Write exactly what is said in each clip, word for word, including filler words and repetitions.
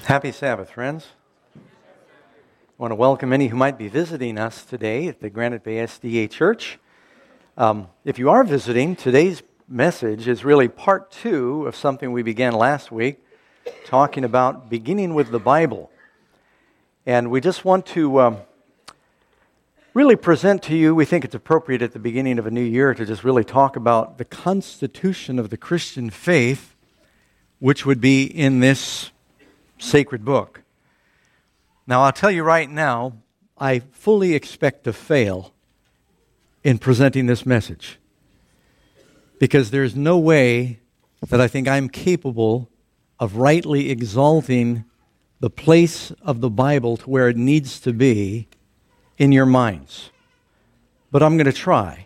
Happy Sabbath, friends. I want to welcome any who might be visiting us today at the Granite Bay S D A Church. Um, if you are visiting, today's message is really part two of something we began last week, talking about beginning with the Bible. And we just want to um, really present to you, we think it's appropriate at the beginning of a new year to just really talk about the constitution of the Christian faith, which would be in this sacred book. Now, I'll tell you right now, I fully expect to fail in presenting this message, because there's no way that I think I'm capable of rightly exalting the place of the Bible to where it needs to be in your minds. But I'm going to try.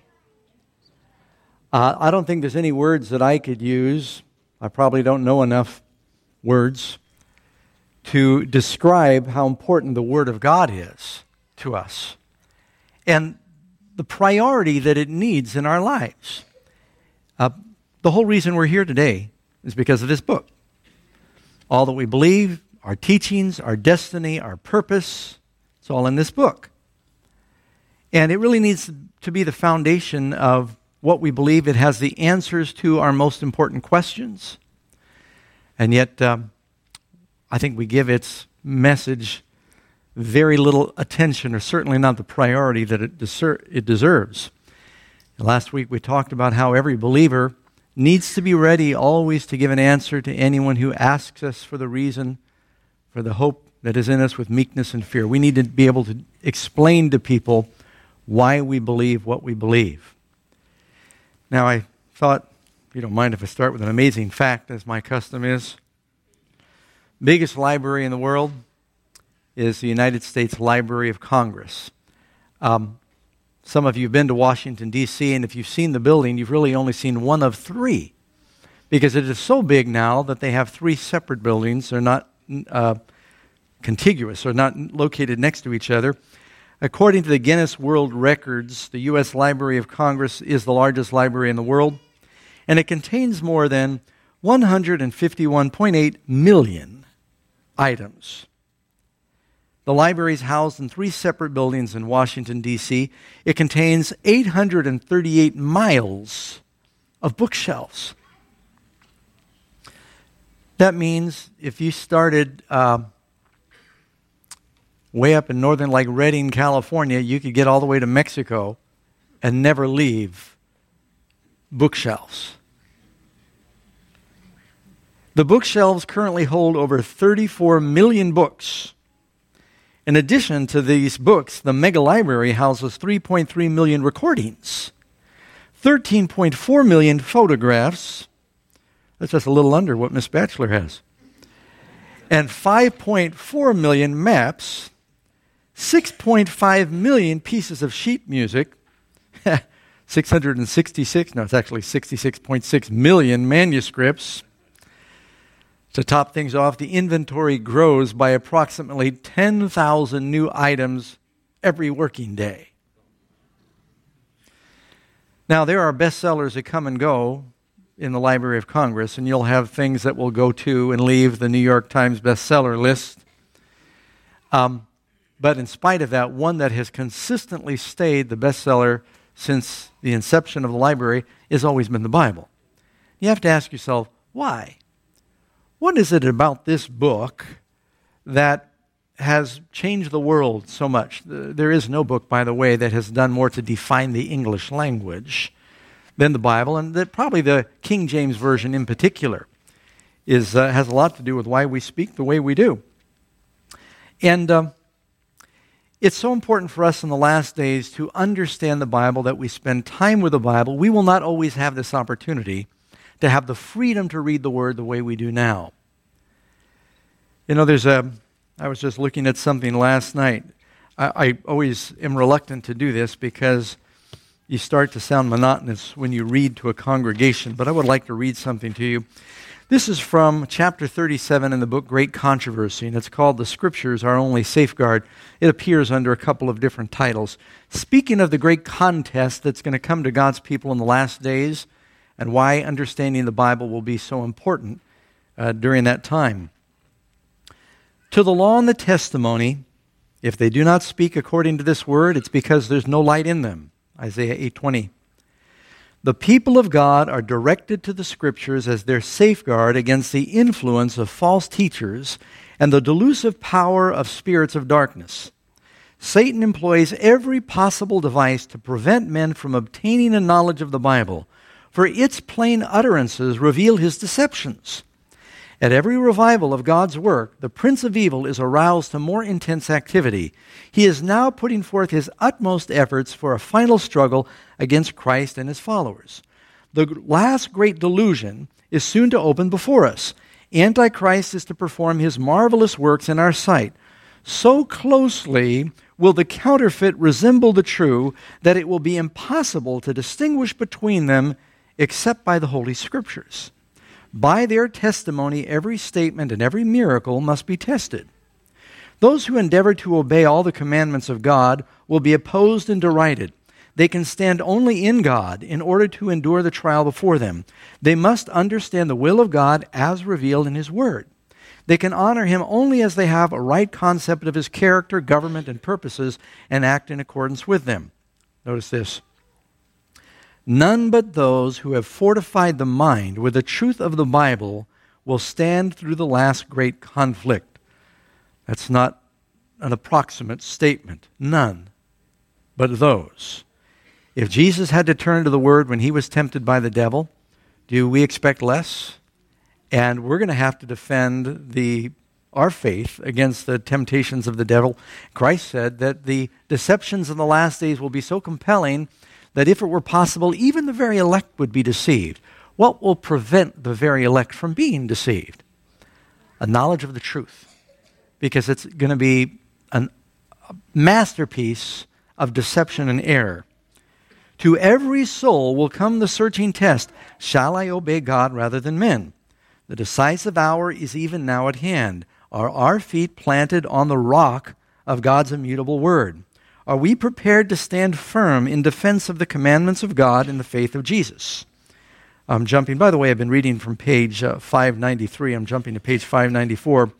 Uh, I don't think there's any words that I could use. I probably don't know enough words to describe how important the Word of God is to us and the priority that it needs in our lives. Uh, the whole reason we're here today is because of this book. All that we believe, our teachings, our destiny, our purpose, it's all in this book. And it really needs to be the foundation of what we believe. It has the answers to our most important questions. And yet, um, I think we give its message very little attention, or certainly not the priority that it, deser- it deserves. Last week we talked about how every believer needs to be ready always to give an answer to anyone who asks us for the reason for the hope that is in us with meekness and fear. We need to be able to explain to people why we believe what we believe. Now, I thought, if you don't mind if I start with an amazing fact, as my custom is. Biggest library in the world is the United States Library of Congress. Um, some of you have been to Washington, D C, and if you've seen the building, you've really only seen one of three, because it is so big now that they have three separate buildings. They're not uh, contiguous, or not located next to each other. According to the Guinness World Records, the U S Library of Congress is the largest library in the world, and it contains more than one hundred fifty-one point eight million items. The library is housed in three separate buildings in Washington, D C. It contains eight hundred thirty-eight miles of bookshelves. That means if you started uh, way up in northern, like Redding, California, you could get all the way to Mexico and never leave bookshelves. The bookshelves currently hold over thirty-four million books. In addition to these books, the mega library houses three point three million recordings, thirteen point four million photographs. That's just a little under what Miss Batchelor has. And five point four million maps, six point five million pieces of sheet music, six hundred sixty-six, no, it's actually sixty-six point six million manuscripts. To top things off, the inventory grows by approximately ten thousand new items every working day. Now, there are bestsellers that come and go in the Library of Congress, and you'll have things that will go to and leave the New York Times bestseller list. Um, but in spite of that, one that has consistently stayed the bestseller since the inception of the library has always been the Bible. You have to ask yourself, why? What is it about this book that has changed the world so much? There is no book, by the way, that has done more to define the English language than the Bible, and that probably the King James Version in particular is uh, has a lot to do with why we speak the way we do. And um, it's so important for us in the last days to understand the Bible, that we spend time with the Bible. We will not always have this opportunity to have the freedom to read the Word the way we do now. You know, there's a, I was just looking at something last night. I, I always am reluctant to do this because you start to sound monotonous when you read to a congregation, but I would like to read something to you. This is from chapter thirty-seven in the book Great Controversy, and it's called The Scriptures, Our Only Safeguard. It appears under a couple of different titles. Speaking of the great contest that's going to come to God's people in the last days, and why understanding the Bible will be so important uh, during that time. To the law and the testimony, if they do not speak according to this word, it's because there's no light in them. Isaiah eight twenty. The people of God are directed to the Scriptures as their safeguard against the influence of false teachers and the delusive power of spirits of darkness. Satan employs every possible device to prevent men from obtaining a knowledge of the Bible, for its plain utterances reveal his deceptions. At every revival of God's work, the prince of evil is aroused to more intense activity. He is now putting forth his utmost efforts for a final struggle against Christ and his followers. The last great delusion is soon to open before us. Antichrist is to perform his marvelous works in our sight. So closely will the counterfeit resemble the true that it will be impossible to distinguish between them except by the Holy Scriptures. By their testimony, every statement and every miracle must be tested. Those who endeavor to obey all the commandments of God will be opposed and derided. They can stand only in God in order to endure the trial before them. They must understand the will of God as revealed in His Word. They can honor Him only as they have a right concept of His character, government, and purposes and act in accordance with them. Notice this. None but those who have fortified the mind with the truth of the Bible will stand through the last great conflict. That's not an approximate statement. None but those. If Jesus had to turn to the Word when He was tempted by the devil, do we expect less? And we're going to have to defend the our faith against the temptations of the devil. Christ said that the deceptions in the last days will be so compelling that if it were possible, even the very elect would be deceived. What will prevent the very elect from being deceived? A knowledge of the truth. Because it's going to be an, a masterpiece of deception and error. To every soul will come the searching test. Shall I obey God rather than men? The decisive hour is even now at hand. Are our feet planted on the rock of God's immutable word? Are we prepared to stand firm in defense of the commandments of God in the faith of Jesus? I'm jumping, by the way, I've been reading from page uh, five ninety-three. I'm jumping to page five ninety-four.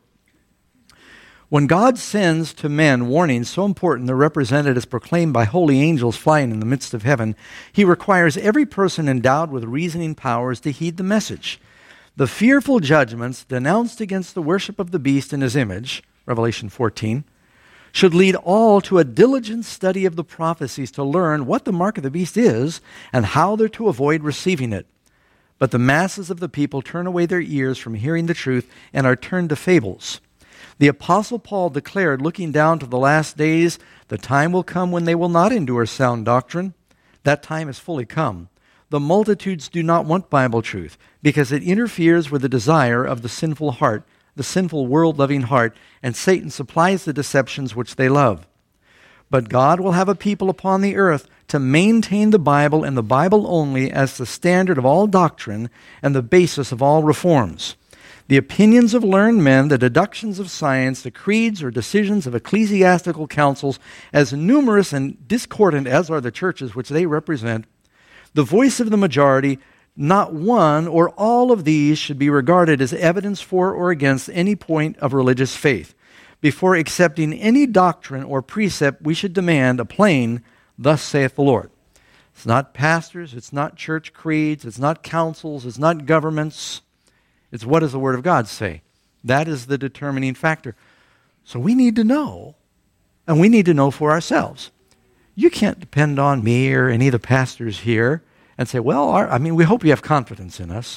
When God sends to men warnings so important they're represented as proclaimed by holy angels flying in the midst of heaven, He requires every person endowed with reasoning powers to heed the message. The fearful judgments denounced against the worship of the beast in His image, Revelation fourteen, should lead all to a diligent study of the prophecies to learn what the mark of the beast is and how they're to avoid receiving it. But the masses of the people turn away their ears from hearing the truth and are turned to fables. The Apostle Paul declared, looking down to the last days, the time will come when they will not endure sound doctrine. That time is fully come. The multitudes do not want Bible truth because it interferes with the desire of the sinful heart, the sinful world-loving heart, and Satan supplies the deceptions which they love. But God will have a people upon the earth to maintain the Bible and the Bible only as the standard of all doctrine and the basis of all reforms. The opinions of learned men, the deductions of science, the creeds or decisions of ecclesiastical councils, as numerous and discordant as are the churches which they represent, the voice of the majority, not one or all of these should be regarded as evidence for or against any point of religious faith. Before accepting any doctrine or precept, we should demand a plain, "Thus saith the Lord." It's not pastors, it's not church creeds, it's not councils, it's not governments. It's what does the Word of God say? That is the determining factor. So we need to know, and we need to know for ourselves. You can't depend on me or any of the pastors here and say, well, our, I mean, we hope you have confidence in us.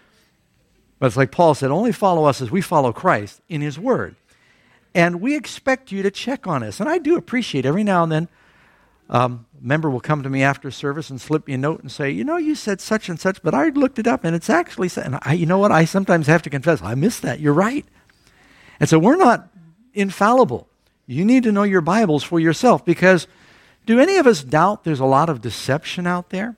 But it's like Paul said, only follow us as we follow Christ in His Word. And we expect you to check on us. And I do appreciate every now and then, um, a member will come to me after service and slip me a note and say, you know, you said such and such, but I looked it up and it's actually, and I, you know what, I sometimes have to confess, I missed that, you're right. And so we're not infallible. You need to know your Bibles for yourself, because do any of us doubt there's a lot of deception out there?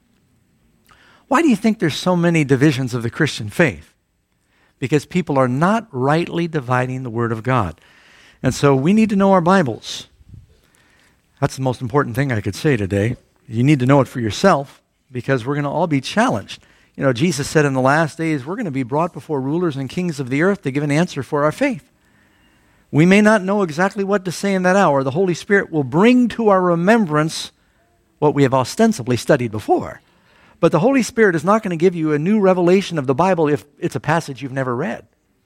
Why do you think there's so many divisions of the Christian faith? Because people are not rightly dividing the Word of God. And so we need to know our Bibles. That's the most important thing I could say today. You need to know it for yourself, because we're going to all be challenged. You know, Jesus said in the last days, we're going to be brought before rulers and kings of the earth to give an answer for our faith. We may not know exactly what to say in that hour. The Holy Spirit will bring to our remembrance what we have ostensibly studied before. But the Holy Spirit is not going to give you a new revelation of the Bible if it's a passage you've never read.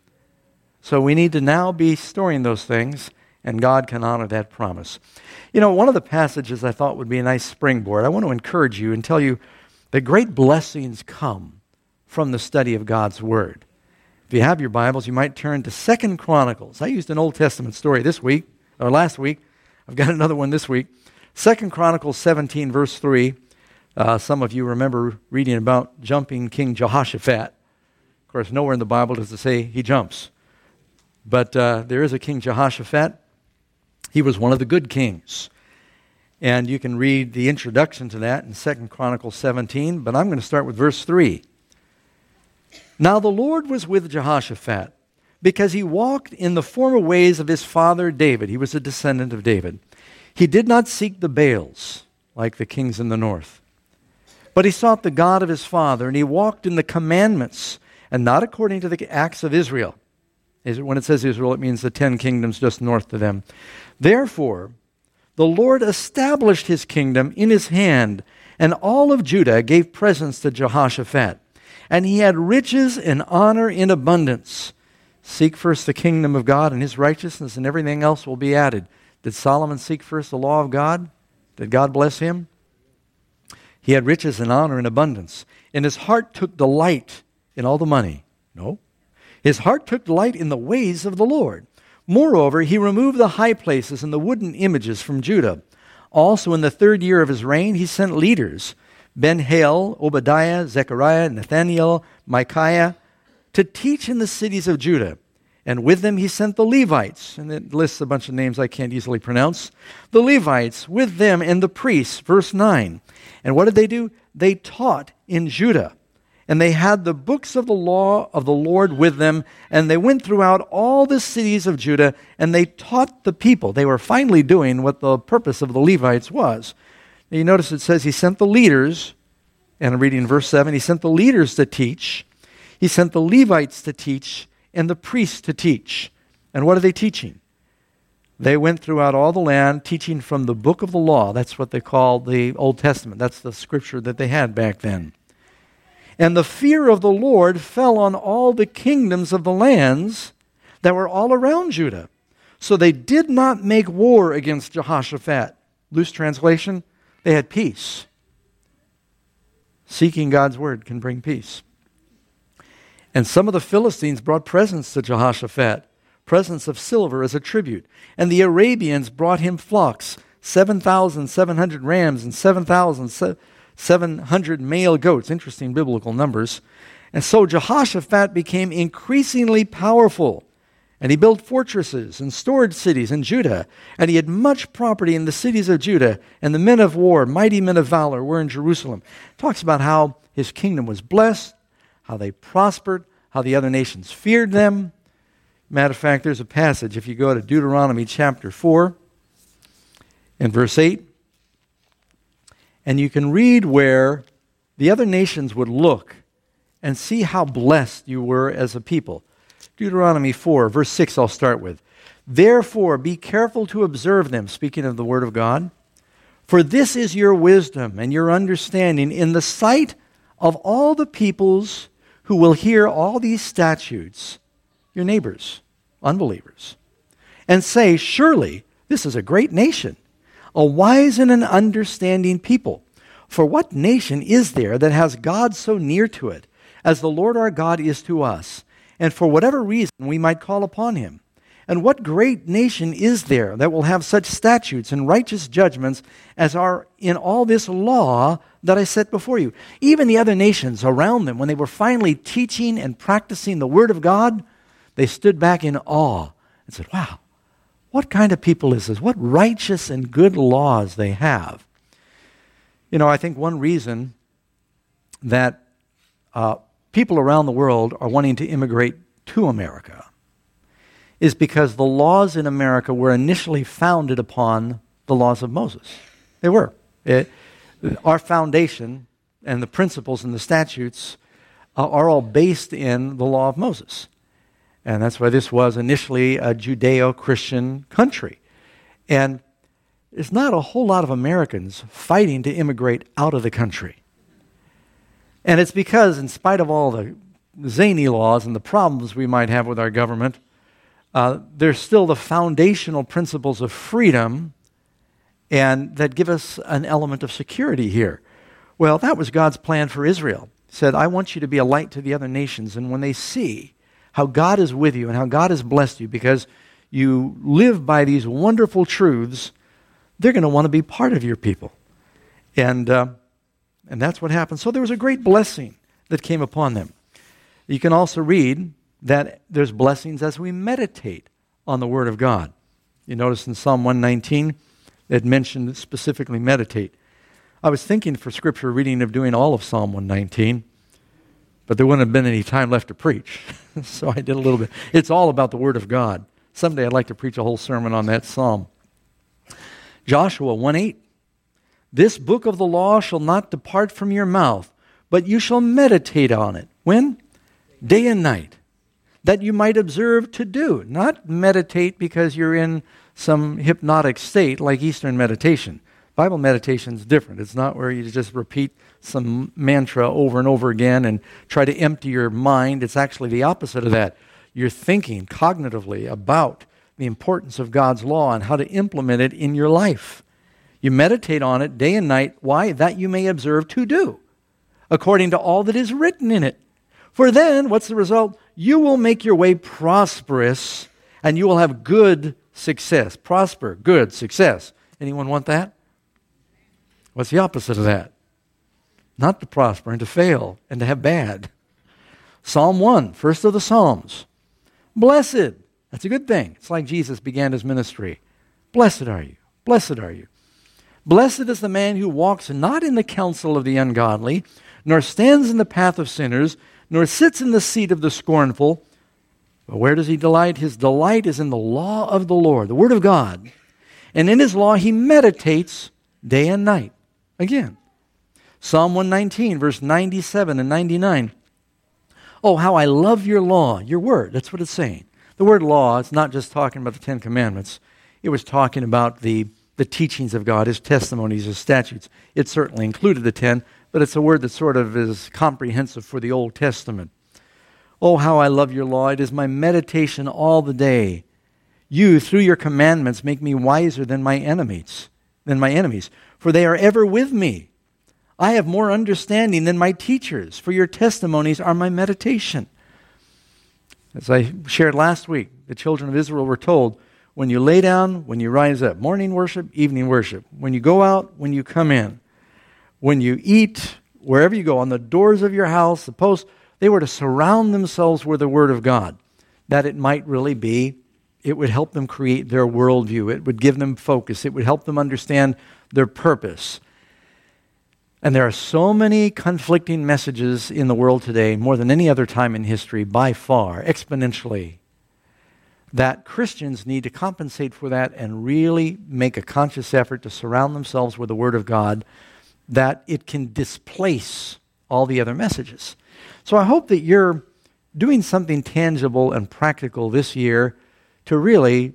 So we need to now be storing those things, and God can honor that promise. You know, one of the passages I thought would be a nice springboard, I want to encourage you and tell you that great blessings come from the study of God's Word. If you have your Bibles, you might turn to Second Chronicles. I used an Old Testament story this week, or last week. I've got another one this week. Second Chronicles seventeen, verse three. Uh, some of you remember reading about jumping King Jehoshaphat. Of course, nowhere in the Bible does it say he jumps. But uh, there is a King Jehoshaphat. He was one of the good kings. And you can read the introduction to that in Second Chronicles seventeen, but I'm going to start with verse three. Now the Lord was with Jehoshaphat, because he walked in the former ways of his father David. He was a descendant of David. He did not seek the Baals, like the kings in the north. But he sought the God of his father, and he walked in the commandments, and not according to the acts of Israel. When it says Israel, it means the ten kingdoms just north of them. Therefore, the Lord established his kingdom in his hand, and all of Judah gave presents to Jehoshaphat. And he had riches and honor in abundance. Seek first the kingdom of God and his righteousness, and everything else will be added. Did Solomon seek first the law of God? Did God bless him? He had riches and honor in abundance. And his heart took delight in all the money. No. His heart took delight in the ways of the Lord. Moreover, he removed the high places and the wooden images from Judah. Also in the third year of his reign, he sent leaders, Ben-Hail, Obadiah, Zechariah, Nathaniel, Micaiah, to teach in the cities of Judah. And with them he sent the Levites, and it lists a bunch of names I can't easily pronounce. The Levites with them and the priests, verse nine. And what did they do? They taught in Judah. And they had the books of the law of the Lord with them, and they went throughout all the cities of Judah, and they taught the people. They were finally doing what the purpose of the Levites was. Now you notice it says he sent the leaders, and I'm reading verse seven, he sent the leaders to teach, he sent the Levites to teach, and the priests to teach. And what are they teaching? They went throughout all the land teaching from the book of the law. That's what they called the Old Testament. That's the scripture that they had back then. And the fear of the Lord fell on all the kingdoms of the lands that were all around Judah. So they did not make war against Jehoshaphat. Loose translation, they had peace. Seeking God's word can bring peace. And some of the Philistines brought presents to Jehoshaphat, presents of silver as a tribute. And the Arabians brought him flocks, seven thousand seven hundred rams and seven thousand seven hundred male goats. Interesting biblical numbers. And so Jehoshaphat became increasingly powerful. And he built fortresses and stored cities in Judah. And he had much property in the cities of Judah. And the men of war, mighty men of valor, were in Jerusalem. It talks about how his kingdom was blessed, how they prospered, how the other nations feared them. Matter of fact, there's a passage, if you go to Deuteronomy chapter four, and verse eight, and you can read where the other nations would look and see how blessed you were as a people. Deuteronomy four, verse six, I'll start with. Therefore, be careful to observe them, speaking of the word of God, for this is your wisdom and your understanding in the sight of all the peoples who will hear all these statutes, your neighbors, unbelievers, and say, surely this is a great nation, a wise and an understanding people. For what nation is there that has God so near to it, as the Lord our God is to us, and for whatever reason we might call upon him? And what great nation is there that will have such statutes and righteous judgments as are in all this law that I set before you? Even the other nations around them, when they were finally teaching and practicing the word of God, they stood back in awe and said, wow, what kind of people is this? What righteous and good laws they have. You know, I think one reason that uh, people around the world are wanting to immigrate to America is because the laws in America were initially founded upon the laws of Moses. They were. It, our foundation and the principles and the statutes uh, are all based in the law of Moses. And that's why this was initially a Judeo-Christian country. And there's not a whole lot of Americans fighting to immigrate out of the country. And it's because, in spite of all the zany laws and the problems we might have with our government, uh, there's still the foundational principles of freedom and that give us an element of security here. Well, that was God's plan for Israel. He said, I want you to be a light to the other nations, and when they see how God is with you and how God has blessed you because you live by these wonderful truths, they're going to want to be part of your people. And uh, and that's what happened. So there was a great blessing that came upon them. You can also read that there's blessings as we meditate on the Word of God. You notice in Psalm one nineteen, it mentioned specifically meditate. I was thinking for scripture reading of doing all of Psalm one nineteen, but there wouldn't have been any time left to preach. So I did a little bit. It's all about the Word of God. Someday I'd like to preach a whole sermon on that psalm. Joshua one eight, this book of the law shall not depart from your mouth, but you shall meditate on it. When? Day and night, that you might observe to do. Not meditate because you're in some hypnotic state like Eastern meditation. Bible meditation is different. It's not where you just repeat some mantra over and over again and try to empty your mind. It's actually the opposite of that. You're thinking cognitively about the importance of God's law and how to implement it in your life. You meditate on it day and night. Why? That you may observe to do, according to all that is written in it. For then, what's the result? You will make your way prosperous, and you will have good success. Prosper, good, success. Anyone want that? What's the opposite of that? Not to prosper and to fail and to have bad. Psalm one, first of the Psalms. Blessed. That's a good thing. It's like Jesus began his ministry. Blessed are you. Blessed are you. Blessed is the man who walks not in the counsel of the ungodly, nor stands in the path of sinners, nor sits in the seat of the scornful. But where does he delight? His delight is in the law of the Lord, the Word of God. And in his law he meditates day and night. Again, Psalm one nineteen, verse ninety-seven and ninety-nine. Oh, how I love your law, your word. That's what it's saying. The word law, it's not just talking about the Ten Commandments. It was talking about the, the teachings of God, his testimonies, his statutes. It certainly included the ten, but it's a word that sort of is comprehensive for the Old Testament. Oh, how I love your law. It is my meditation all the day. You, through your commandments, make me wiser than my enemies, than my enemies, for they are ever with me. I have more understanding than my teachers, for your testimonies are my meditation. As I shared last week, the children of Israel were told, when you lay down, when you rise up, morning worship, evening worship, when you go out, when you come in, when you eat, wherever you go, on the doors of your house, the posts, they were to surround themselves with the Word of God, that it might really be, it would help them create their worldview. It would give them focus. It would help them understand their purpose. And there are so many conflicting messages in the world today, more than any other time in history, by far, exponentially, that Christians need to compensate for that and really make a conscious effort to surround themselves with the Word of God, that it can displace all the other messages. So I hope that you're doing something tangible and practical this year to really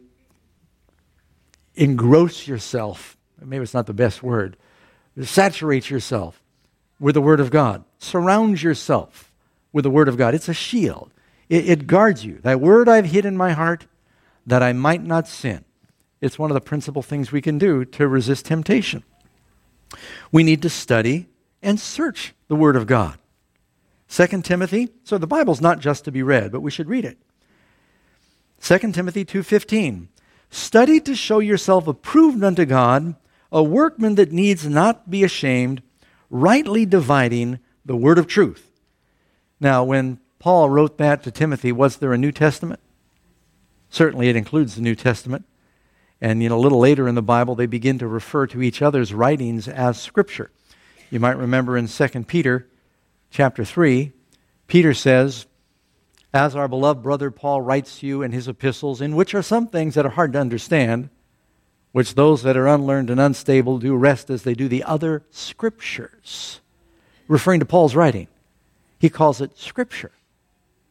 engross yourself. Maybe it's not the best word. Saturate yourself with the Word of God. Surround yourself with the Word of God. It's a shield. It, it guards you. Thy word I've hid in my heart that I might not sin. It's one of the principal things we can do to resist temptation. We need to study and search the Word of God. Second Timothy, so the Bible's not just to be read, but we should read it. Second Timothy two fifteen, study to show yourself approved unto God, a workman that needs not be ashamed, rightly dividing the word of truth. Now, when Paul wrote that to Timothy, was there a New Testament? Certainly it includes the New Testament. And you know, a little later in the Bible, they begin to refer to each other's writings as Scripture. You might remember in Second Peter chapter three, Peter says, as our beloved brother Paul writes to you in his epistles, in which are some things that are hard to understand, which those that are unlearned and unstable do rest as they do the other Scriptures. Referring to Paul's writing. He calls it Scripture.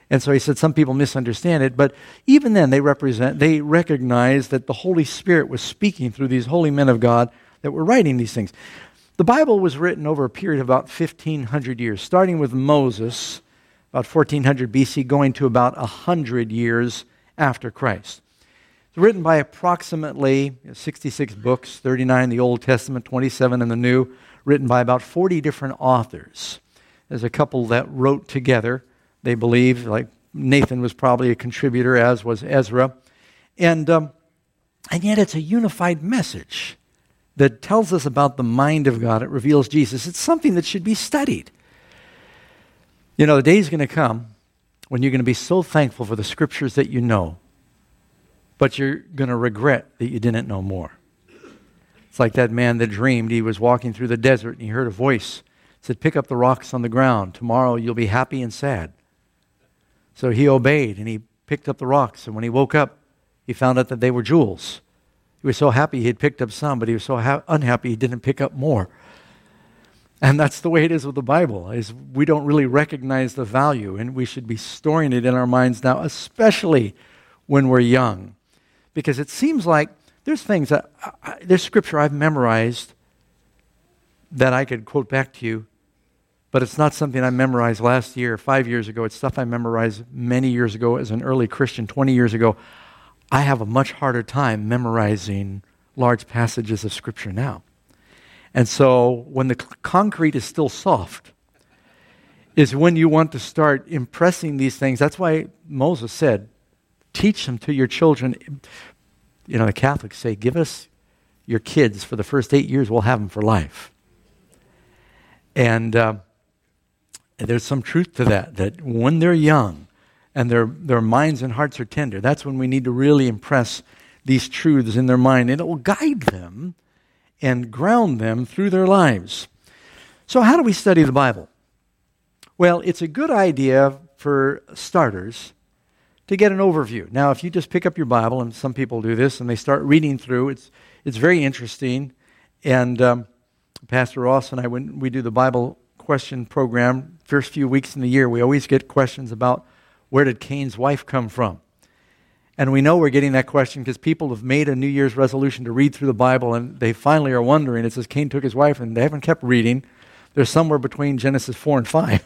And so he said some people misunderstand it, but even then they represent, they recognize that the Holy Spirit was speaking through these holy men of God that were writing these things. The Bible was written over a period of about fifteen hundred years, starting with Moses, about fourteen hundred B C, going to about one hundred years after Christ. It's written by approximately sixty-six books, thirty-nine in the Old Testament, twenty-seven in the New, written by about forty different authors. There's a couple that wrote together, they believe, like Nathan was probably a contributor, as was Ezra. And, um, and yet it's a unified message that tells us about the mind of God. It reveals Jesus. It's something that should be studied. You know, the day's going to come when you're going to be so thankful for the scriptures that you know, but you're going to regret that you didn't know more. It's like that man that dreamed he was walking through the desert and he heard a voice that said, pick up the rocks on the ground. Tomorrow you'll be happy and sad. So he obeyed and he picked up the rocks. And when he woke up, he found out that they were jewels. He was so happy he had picked up some, but he was so ha- unhappy he didn't pick up more. And that's the way it is with the Bible, is we don't really recognize the value, and we should be storing it in our minds now, especially when we're young. Because it seems like there's things that, I, there's scripture I've memorized that I could quote back to you, but it's not something I memorized last year, five years ago. It's stuff I memorized many years ago as an early Christian, twenty years ago. I have a much harder time memorizing large passages of Scripture now. And so when the concrete is still soft is when you want to start impressing these things. That's why Moses said, teach them to your children. You know, the Catholics say, give us your kids for the first eight years, we'll have them for life. And, uh, and there's some truth to that, that when they're young, and their, their minds and hearts are tender, that's when we need to really impress these truths in their mind, and it will guide them and ground them through their lives. So how do we study the Bible? Well, it's a good idea for starters to get an overview. Now, if you just pick up your Bible, and some people do this, and they start reading through, it's it's very interesting. And um, Pastor Ross and I, when we do the Bible question program, first few weeks in the year, we always get questions about where did Cain's wife come from? And we know we're getting that question because people have made a New Year's resolution to read through the Bible, and they finally are wondering. It says Cain took his wife, and they haven't kept reading. They're somewhere between Genesis four and five.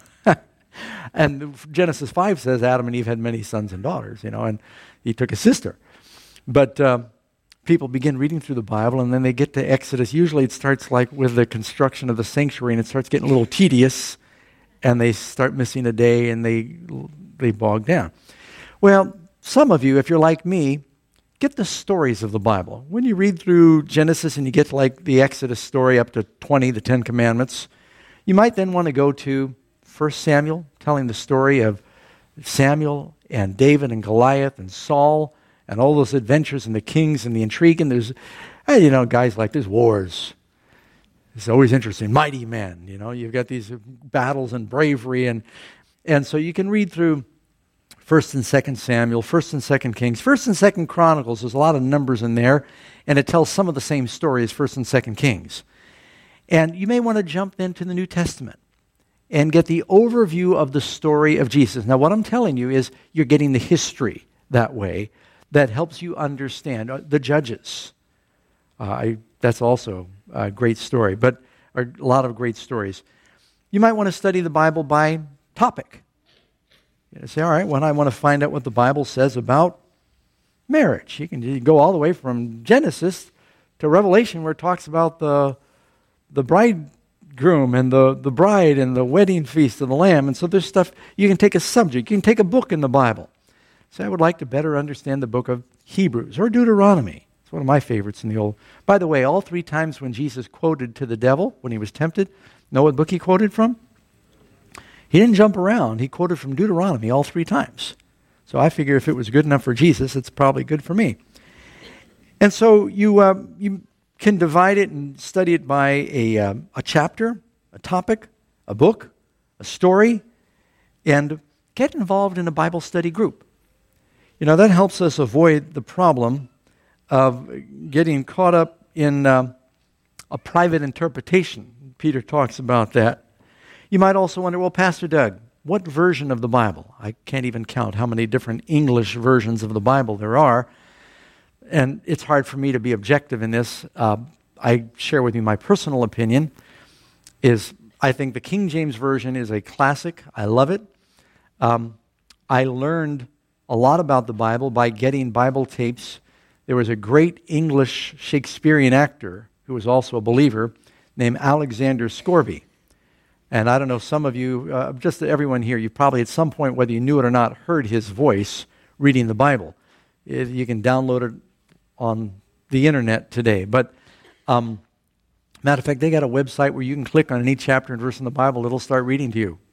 And Genesis five says Adam and Eve had many sons and daughters, you know, and he took a sister. But uh, people begin reading through the Bible, and then they get to Exodus. Usually it starts like with the construction of the sanctuary, and it starts getting a little tedious, and they start missing a day, and they... they bog down. Well, some of you, if you're like me, get the stories of the Bible. When you read through Genesis and you get to like the Exodus story up to twenty, the Ten Commandments, you might then want to go to First Samuel, telling the story of Samuel and David and Goliath and Saul and all those adventures and the kings and the intrigue. And there's, you know, guys like there's wars. It's always interesting. Mighty men, you know, you've got these battles and bravery, and And so you can read through First and Second Samuel, First and Second Kings, First and Second Chronicles. There's a lot of numbers in there, and it tells some of the same story as First and Second Kings. And you may want to jump then to the New Testament and get the overview of the story of Jesus. Now, what I'm telling you is you're getting the history that way that helps you understand uh, the Judges. Uh, I, that's also a great story, but a lot of great stories. You might want to study the Bible by topic. You say, all right, well, I want to find out what the Bible says about marriage. You can, you can go all the way from Genesis to Revelation, where it talks about the the bridegroom and the, the bride and the wedding feast of the Lamb. And so there's stuff, you can take a subject, you can take a book in the Bible. So I would like to better understand the book of Hebrews or Deuteronomy. It's one of my favorites in the Old. By the way, all three times when Jesus quoted to the devil, when he was tempted, know what book he quoted from? He didn't jump around. He quoted from Deuteronomy all three times. So I figure if it was good enough for Jesus, it's probably good for me. And so you uh, you can divide it and study it by a, uh, a chapter, a topic, a book, a story, and get involved in a Bible study group. You know, that helps us avoid the problem of getting caught up in uh, a private interpretation. Peter talks about that. You might also wonder, well, Pastor Doug, what version of the Bible? I can't even count how many different English versions of the Bible there are. And it's hard for me to be objective in this. Uh, I share with you my personal opinion is I think the King James Version is a classic. I love it. Um, I learned a lot about the Bible by getting Bible tapes. There was a great English Shakespearean actor who was also a believer named Alexander Scourby. And I don't know, some of you, uh, just everyone here, you probably at some point, whether you knew it or not, heard his voice reading the Bible. It, you can download it on the internet today. But, um, matter of fact, they got a website where you can click on any chapter and verse in the Bible, it'll start reading to you.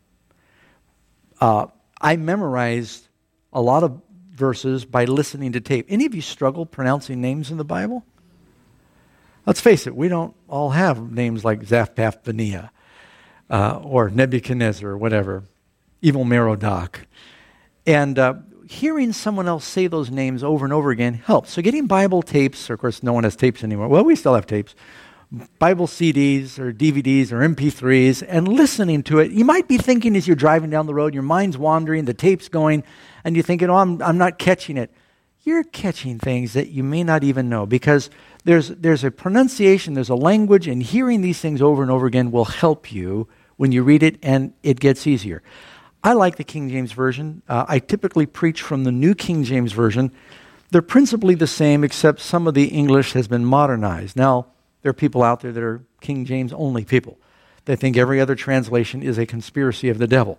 Uh, I memorized a lot of verses by listening to tape. Any of you struggle pronouncing names in the Bible? Let's face it, we don't all have names like Zaphnath-Paneah. Uh, or Nebuchadnezzar, or whatever, Evil Merodach. And uh, hearing someone else say those names over and over again helps. So getting Bible tapes, or of course no one has tapes anymore. Well, we still have tapes. Bible C Ds or D V Ds or M P threes and listening to it. You might be thinking as you're driving down the road, your mind's wandering, the tape's going, and you're thinking, oh, I'm, I'm not catching it. You're catching things that you may not even know because there's there's a pronunciation, there's a language, and hearing these things over and over again will help you when you read it, and it gets easier. I like the King James Version. Uh, I typically preach from the New King James Version. They're principally the same, except some of the English has been modernized. Now, there are people out there that are King James only people. They think every other translation is a conspiracy of the devil.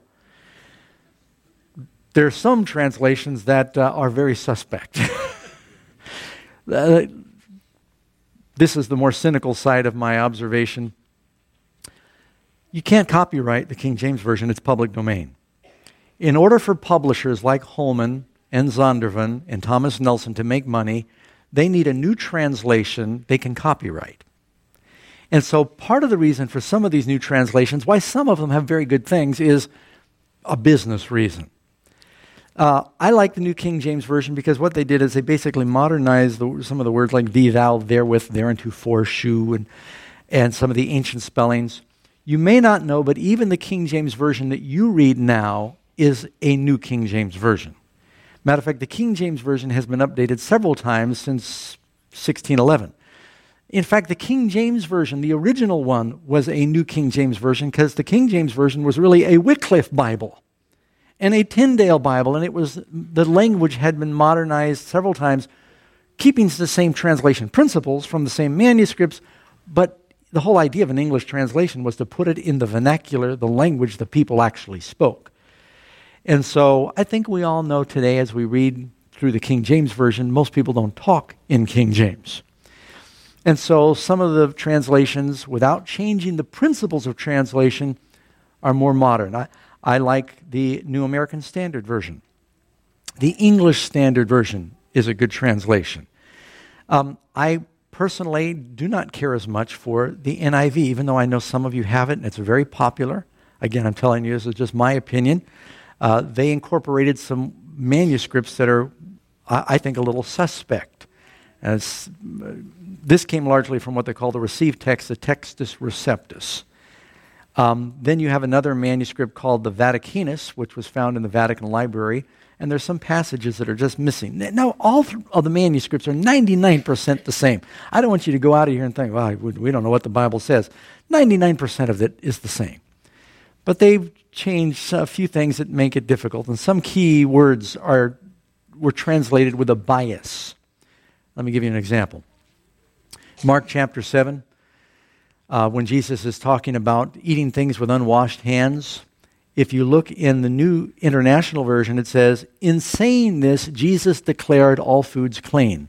There are some translations that uh, are very suspect. uh, this is the more cynical side of my observation. You can't copyright the King James Version. It's public domain. In order for publishers like Holman and Zondervan and Thomas Nelson to make money, they need a new translation they can copyright. And so part of the reason for some of these new translations, why some of them have very good things, is a business reason. Uh, I like the New King James Version because what they did is they basically modernized the, some of the words like thee, thou, therewith, thereunto, for, shoe, and, and some of the ancient spellings. You may not know, but even the King James Version that you read now is a New King James Version. Matter of fact, the King James Version has been updated several times since sixteen eleven. In fact, the King James Version, the original one, was a New King James Version because the King James Version was really a Wycliffe Bible and a Tyndale Bible, and it was the language had been modernized several times, keeping the same translation principles from the same manuscripts, but the whole idea of an English translation was to put it in the vernacular, the language the people actually spoke. And so I think we all know today as we read through the King James Version, most people don't talk in King James. And so some of the translations, without changing the principles of translation, are more modern. I, I like the New American Standard Version. The English Standard Version is a good translation. Um, I personally do not care as much for the N I V, even though I know some of you have it, and it's very popular. Again, I'm telling you, this is just my opinion. Uh, they incorporated some manuscripts that are, I, I think, a little suspect. As, uh, this came largely from what they call the received text, the Textus Receptus. Um, then you have another manuscript called the Vaticanus, which was found in the Vatican Library, and there's some passages that are just missing. Now, all th- of the manuscripts are ninety-nine percent the same. I don't want you to go out of here and think, well, we don't know what the Bible says. ninety-nine percent of it is the same. But they've changed a few things that make it difficult, and some key words are were translated with a bias. Let me give you an example. Mark chapter seven, uh, when Jesus is talking about eating things with unwashed hands, if you look in the New International Version, it says, in saying this, Jesus declared all foods clean.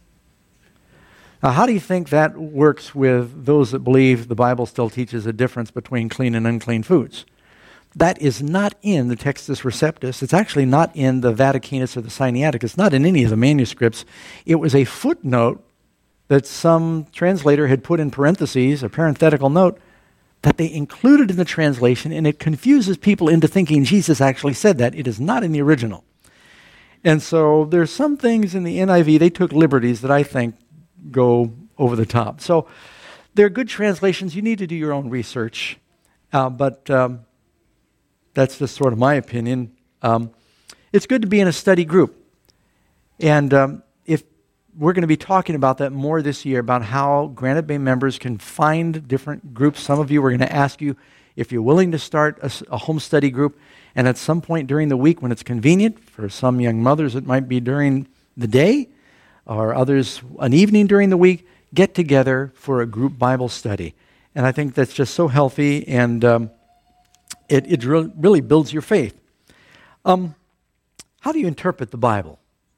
Now, how do you think that works with those that believe the Bible still teaches a difference between clean and unclean foods? That is not in the Textus Receptus. It's actually not in the Vaticanus or the Sinaiticus. It's not in any of the manuscripts. It was a footnote that some translator had put in parentheses, a parenthetical note, that they included in the translation, and it confuses people into thinking Jesus actually said that. It is not in the original. And so there's some things in the N I V, they took liberties that I think go over the top. So they're good translations. You need to do your own research. Uh, but um, That's just sort of my opinion. Um, it's good to be in a study group. And um, if we're going to be talking about that more this year, about how Granite Bay members can find different groups. Some of you, we're going to ask you if you're willing to start a, a home study group. And at some point during the week when it's convenient, for some young mothers it might be during the day, or others an evening during the week, get together for a group Bible study. And I think that's just so healthy, and um, it, it re- really builds your faith. Um, how do you interpret the Bible?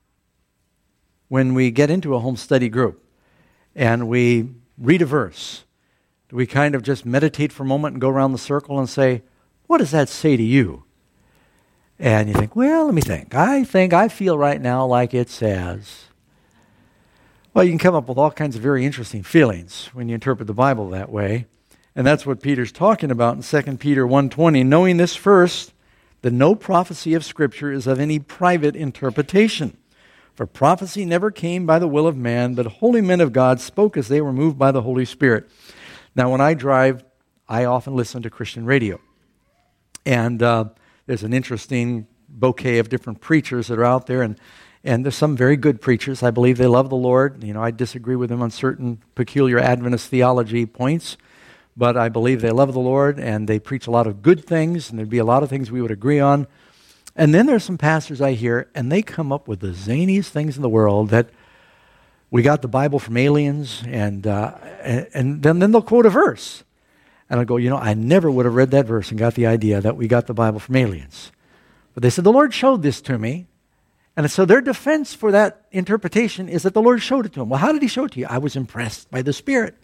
When we get into a home study group and we read a verse, do we kind of just meditate for a moment and go around the circle and say, what does that say to you? And you think, well, let me think. I think, I feel right now like it says. Well, you can come up with all kinds of very interesting feelings when you interpret the Bible that way. And that's what Peter's talking about in Second Peter one twenty. Knowing this first, that no prophecy of Scripture is of any private interpretation. For prophecy never came by the will of man, but holy men of God spoke as they were moved by the Holy Spirit. Now, when I drive, I often listen to Christian radio. And uh, there's an interesting bouquet of different preachers that are out there, and And there's some very good preachers. I believe they love the Lord. You know, I disagree with them on certain peculiar Adventist theology points, but I believe they love the Lord, and they preach a lot of good things, and there'd be a lot of things we would agree on. And then there's some pastors I hear, and they come up with the zaniest things in the world, that we got the Bible from aliens, and uh, and, and then, then they'll quote a verse. And I'll go, you know, I never would have read that verse and got the idea that we got the Bible from aliens. But they said, the Lord showed this to me. And so their defense for that interpretation is that the Lord showed it to them. Well, how did he show it to you? I was impressed by the Spirit.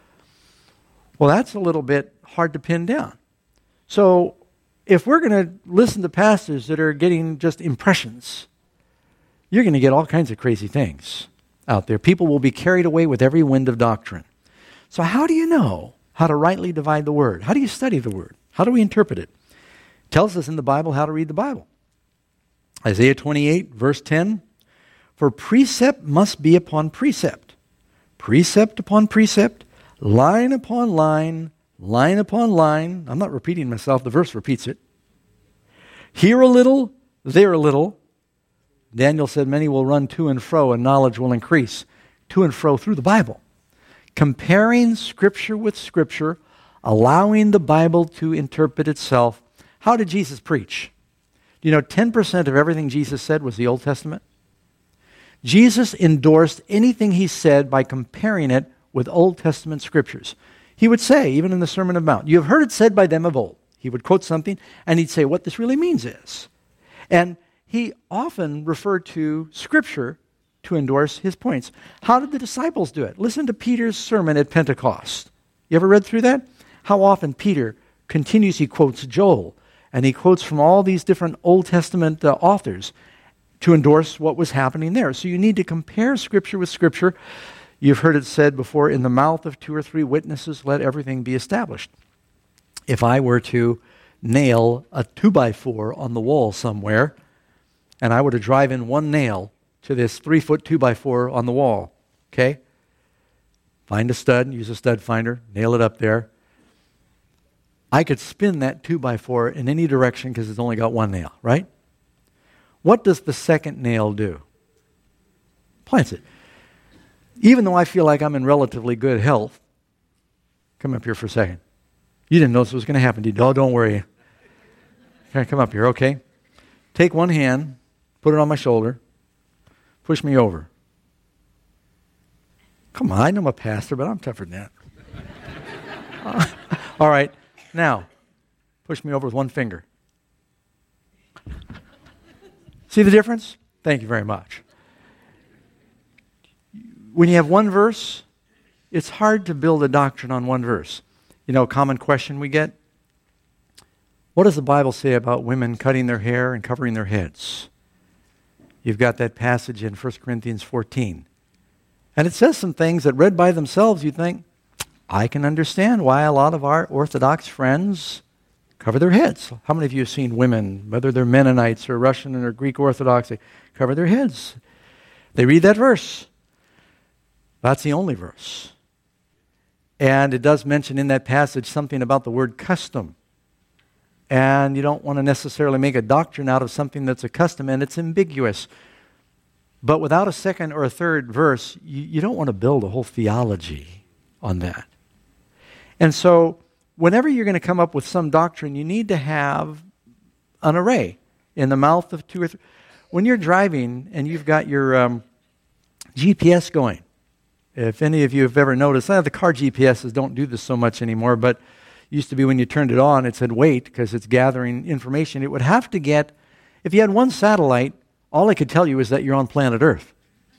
Well, that's a little bit hard to pin down. So if we're going to listen to pastors that are getting just impressions, you're going to get all kinds of crazy things out there. People will be carried away with every wind of doctrine. So how do you know how to rightly divide the Word? How do you study the Word? How do we interpret it? It tells us in the Bible how to read the Bible. Isaiah twenty-eight, verse ten, for precept must be upon precept, precept upon precept, line upon line, line upon line. I'm not repeating myself, the verse repeats it. Here a little, there a little. Daniel said many will run to and fro and knowledge will increase. To and fro through the Bible. Comparing Scripture with Scripture, allowing the Bible to interpret itself. How did Jesus preach? Do you know ten percent of everything Jesus said was the Old Testament? Jesus endorsed anything he said by comparing it with Old Testament scriptures. He would say, even in the Sermon on the Mount, you have heard it said by them of old. He would quote something, and he'd say, what this really means is. And he often referred to Scripture to endorse his points. How did the disciples do it? Listen to Peter's sermon at Pentecost. You ever read through that? How often Peter continues, he quotes Joel, and he quotes from all these different Old Testament uh, authors to endorse what was happening there. So you need to compare Scripture with Scripture. You've heard it said before, in the mouth of two or three witnesses, let everything be established. If I were to nail a two-by-four on the wall somewhere, and I were to drive in one nail to this three-foot two-by-four on the wall, okay? Find a stud, use a stud finder, nail it up there. I could spin that two-by-four in any direction because it's only got one nail, right? What does the second nail do? Plants it. Even though I feel like I'm in relatively good health, come up here for a second. You didn't know this was going to happen, did you? Oh, don't worry. Okay, come up here, okay? Take one hand, put it on my shoulder, push me over. Come on, I know I'm a pastor, but I'm tougher than that. uh, all right. Now, push me over with one finger. See the difference? Thank you very much. When you have one verse, it's hard to build a doctrine on one verse. You know, a common question we get, what does the Bible say about women cutting their hair and covering their heads? You've got that passage in First Corinthians fourteen. And it says some things that read by themselves, you think, I can understand why a lot of our Orthodox friends cover their heads. How many of you have seen women, whether they're Mennonites or Russian or Greek Orthodox, they cover their heads? They read that verse. That's the only verse. And it does mention in that passage something about the word custom. and you don't want to necessarily make a doctrine out of something that's a custom, and it's ambiguous. But without a second or a third verse, you, you don't want to build a whole theology on that. And so, whenever you're going to come up with some doctrine, you need to have an array in the mouth of two or three. When you're driving and you've got your um, G P S going, if any of you have ever noticed, uh, the car G P Ss don't do this so much anymore, but it used to be when you turned it on, it said wait, because it's gathering information. It would have to get, if you had one satellite, all it could tell you is that you're on planet Earth.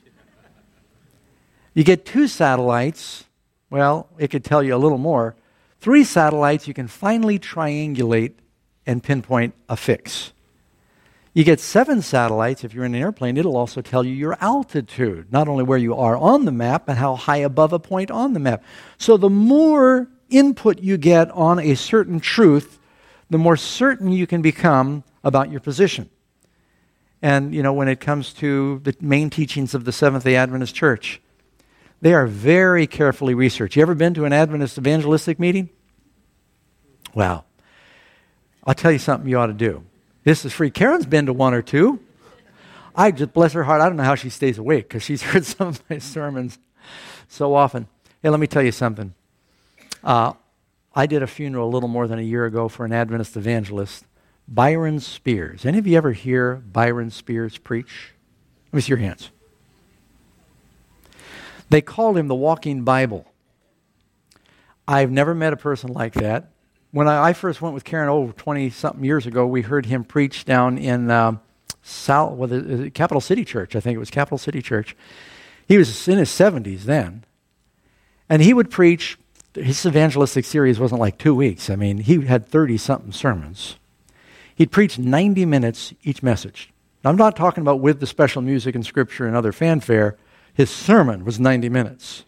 You get two satellites, well, it could tell you a little more. Three satellites, you can finally triangulate and pinpoint a fix. You get seven satellites, if you're in an airplane, it'll also tell you your altitude, not only where you are on the map, but how high above a point on the map. So the more input you get on a certain truth, the more certain you can become about your position. And, you know, when it comes to the main teachings of the Seventh-day Adventist Church, they are very carefully researched. You ever been to an Adventist evangelistic meeting? Wow. I'll tell you something you ought to do. This is free. Karen's been to one or two. I just, bless her heart, I don't know how she stays awake because she's heard some of my sermons so often. Hey, let me tell you something. Uh, I did a funeral a little more than a year ago for an Adventist evangelist, Byron Spears. Any of you ever hear Byron Spears preach? Let me see your hands. They called him the Walking Bible. I've never met a person like that. When I, I first went with Karen, oh, twenty-something years ago, we heard him preach down in uh, South, well, the, Capital City Church. I think it was Capital City Church. He was in his seventies then. And he would preach, his evangelistic series wasn't like two weeks. I mean, he had thirty-something sermons. He'd preach ninety minutes each message. Now, I'm not talking about with the special music and scripture and other fanfare. His sermon was ninety minutes.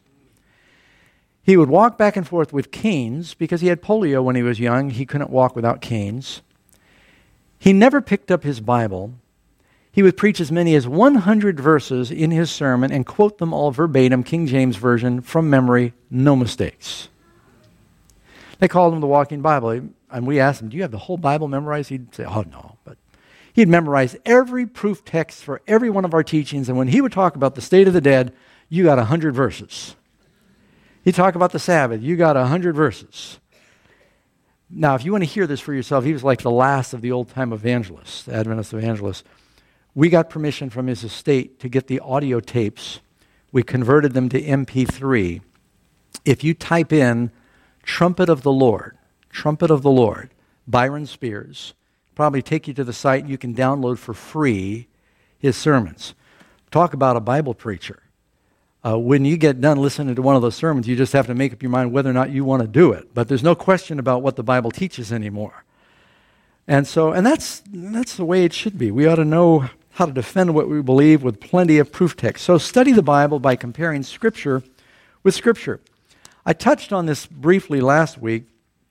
He would walk back and forth with canes because he had polio when he was young. He couldn't walk without canes. He never picked up his Bible. He would preach as many as one hundred verses in his sermon and quote them all verbatim, King James Version, from memory, no mistakes. They called him the Walking Bible. And we asked him, do you have the whole Bible memorized? He'd say, oh, no. But he'd memorize every proof text for every one of our teachings. And when he would talk about the state of the dead, you got one hundred verses. He'd talk about the Sabbath. You got one hundred verses. Now, if you want to hear this for yourself, he was like the last of the old-time evangelists, the Adventist evangelists. We got permission from his estate to get the audio tapes. We converted them to M P three. If you type in Trumpet of the Lord, Trumpet of the Lord, Byron Spears, probably take you to the site and you can download for free his sermons. Talk about a Bible preacher. Uh, when you get done listening to one of those sermons, you just have to make up your mind whether or not you want to do it. But there's no question about what the Bible teaches anymore. And so, and that's that's the way it should be. We ought to know how to defend what we believe with plenty of proof text. So study the Bible by comparing Scripture with Scripture. I touched on this briefly last week.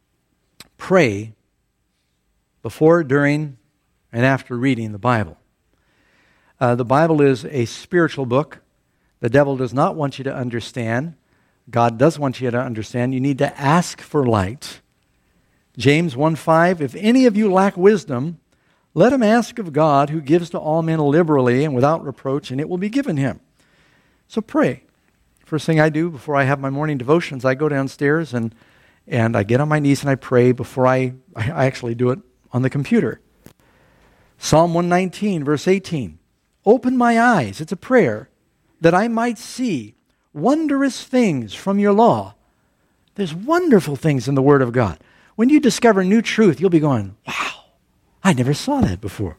Pray before, during, and after reading the Bible. Uh, the Bible is a spiritual book. The devil does not want you to understand. God does want you to understand. You need to ask for light. James one five, if any of you lack wisdom, let him ask of God, who gives to all men liberally and without reproach, and it will be given him. So pray. First thing I do before I have my morning devotions, I go downstairs and, and I get on my knees and I pray before I, I actually do it on the computer. Psalm one nineteen, verse eighteen. Open my eyes, it's a prayer, that I might see wondrous things from your law. There's wonderful things in the Word of God. When you discover new truth, you'll be going, wow, I never saw that before.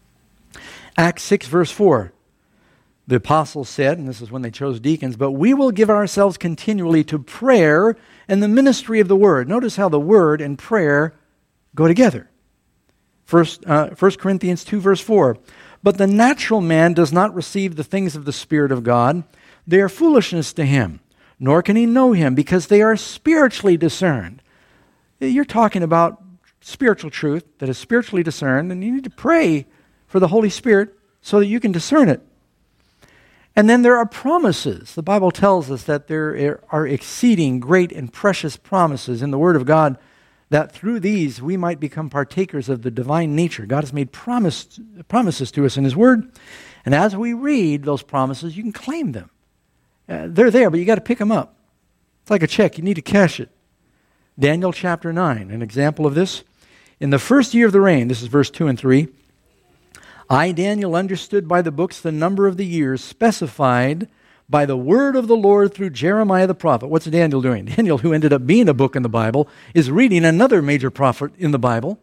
Acts six, verse four. The apostles said, and this is when they chose deacons, but we will give ourselves continually to prayer and the ministry of the Word. Notice how the Word and prayer go together. First, uh, First Corinthians two, verse four. But the natural man does not receive the things of the Spirit of God. They are foolishness to him, nor can he know him, because they are spiritually discerned. You're talking about spiritual truth that is spiritually discerned, and you need to pray for the Holy Spirit so that you can discern it. And then there are promises. The Bible tells us that there are exceeding great and precious promises in the Word of God that through these we might become partakers of the divine nature. God has made promise, promises to us in His Word, and as we read those promises, you can claim them. Uh, they're there, but you got to pick them up. It's like a check. You need to cash it. Daniel chapter nine, an example of this. In the first year of the reign, this is verse two and three, I, Daniel, understood by the books the number of the years specified by the word of the Lord through Jeremiah the prophet. What's Daniel doing? Daniel, who ended up being a book in the Bible, is reading another major prophet in the Bible,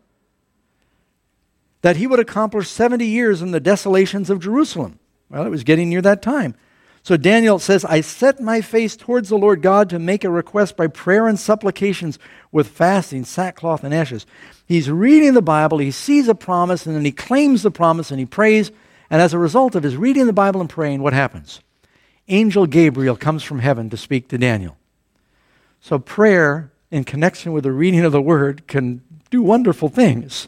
that he would accomplish seventy years in the desolations of Jerusalem. Well, it was getting near that time. So Daniel says, I set my face towards the Lord God to make a request by prayer and supplications with fasting, sackcloth, and ashes. He's reading the Bible, he sees a promise, and then he claims the promise, and he prays. And as a result of his reading the Bible and praying, what happens? Angel Gabriel comes from heaven to speak to Daniel. So prayer, in connection with the reading of the Word, can do wonderful things.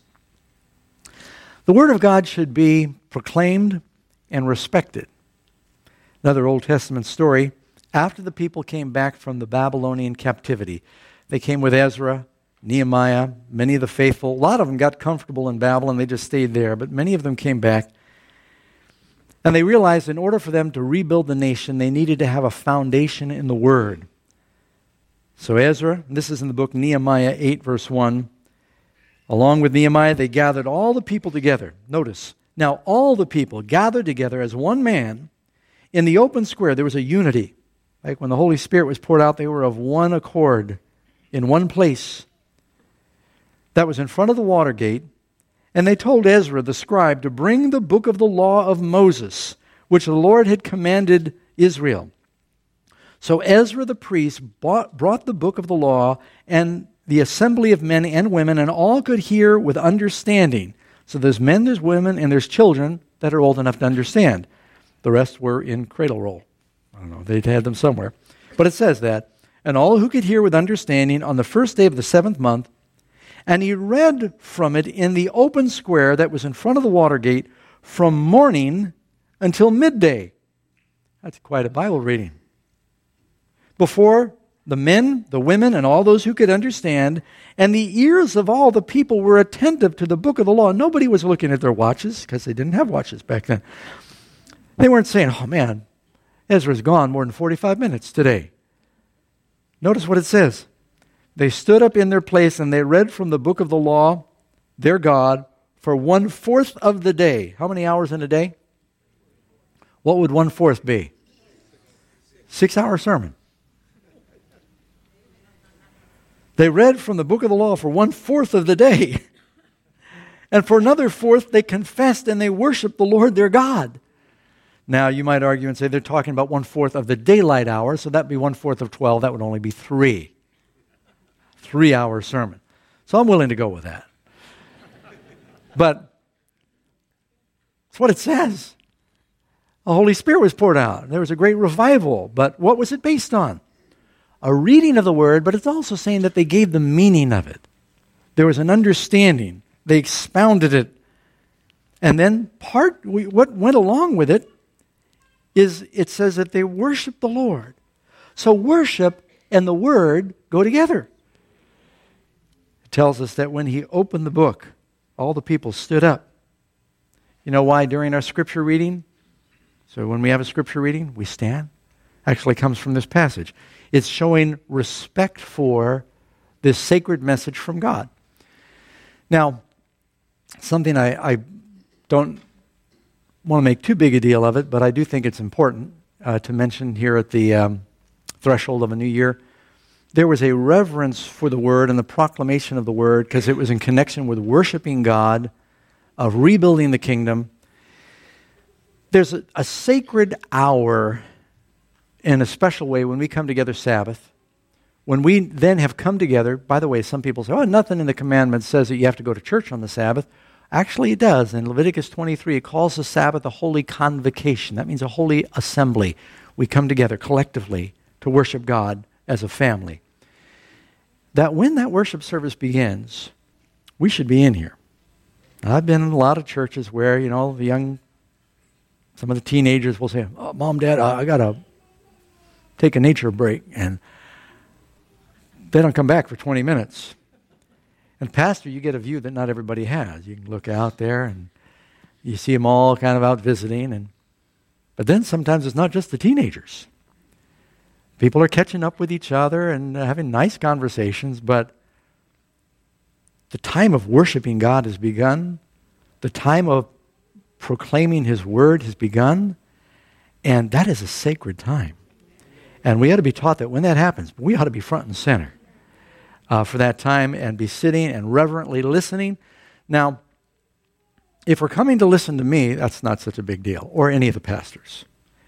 The Word of God should be proclaimed and respected. Another Old Testament story, after the people came back from the Babylonian captivity, they came with Ezra, Nehemiah, many of the faithful. A lot of them got comfortable in Babylon, they just stayed there, but many of them came back. And they realized in order for them to rebuild the nation, they needed to have a foundation in the Word. So Ezra, and this is in the book Nehemiah eight, verse one, along with Nehemiah, they gathered all the people together. Notice, now all the people gathered together as one man in the open square. There was a unity. Like when the Holy Spirit was poured out, they were of one accord in one place. That was in front of the water gate. And they told Ezra the scribe to bring the book of the law of Moses, which the Lord had commanded Israel. So Ezra the priest brought, brought the book of the law, and the assembly of men and women, and all could hear with understanding. So there's men, there's women, and there's children that are old enough to understand. The rest were in cradle roll. I don't know, they'd had them somewhere. But it says that, and all who could hear with understanding on the first day of the seventh month, and he read from it in the open square that was in front of the water gate from morning until midday. That's quite a Bible reading. Before the men, the women, and all those who could understand, and the ears of all the people were attentive to the book of the law. Nobody was looking at their watches, because they didn't have watches back then. They weren't saying, oh man, Ezra's gone more than forty-five minutes today. Notice what it says. They stood up in their place and they read from the book of the law, their God, for one-fourth of the day. How many hours in a day? What would one-fourth be? Six-hour sermon. They read from the book of the law for one-fourth of the day. And for another fourth, they confessed and they worshiped the Lord their God. Now, you might argue and say they're talking about one-fourth of the daylight hour, so that would be one-fourth of twelve. That would only be three. Three-hour sermon. So I'm willing to go with that. But it's what it says. The Holy Spirit was poured out. There was a great revival. But what was it based on? A reading of the Word, but it's also saying that they gave the meaning of it. There was an understanding. They expounded it. And then part, what went along with it is it says that they worshiped the Lord. So worship and the Word go together. It tells us that when he opened the book, all the people stood up. You know why during our scripture reading? So when we have a scripture reading, we stand. Actually comes from this passage. It's showing respect for this sacred message from God. Now, something I, I don't want to make too big a deal of it, but I do think it's important uh, to mention here at the um, threshold of a new year. There was a reverence for the Word and the proclamation of the Word because it was in connection with worshiping God, of rebuilding the kingdom. There's a, a sacred hour in a special way when we come together Sabbath. When we then have come together, by the way, some people say, oh, nothing in the commandments says that you have to go to church on the Sabbath. Actually, it does. In Leviticus twenty-three, it calls the Sabbath a holy convocation. That means a holy assembly. We come together collectively to worship God as a family. That when that worship service begins, we should be in here. I've been in a lot of churches where, you know, the young, some of the teenagers will say, oh, Mom, Dad, I got to take a nature break. And they don't come back for twenty minutes. And pastor, you get a view that not everybody has. You can look out there and you see them all kind of out visiting. And but then sometimes it's not just the teenagers. People are catching up with each other and having nice conversations, but the time of worshiping God has begun. The time of proclaiming His Word has begun. And that is a sacred time. And we ought to be taught that when that happens, we ought to be front and center uh, for that time and be sitting and reverently listening. Now, if we're coming to listen to me, that's not such a big deal, or any of the pastors.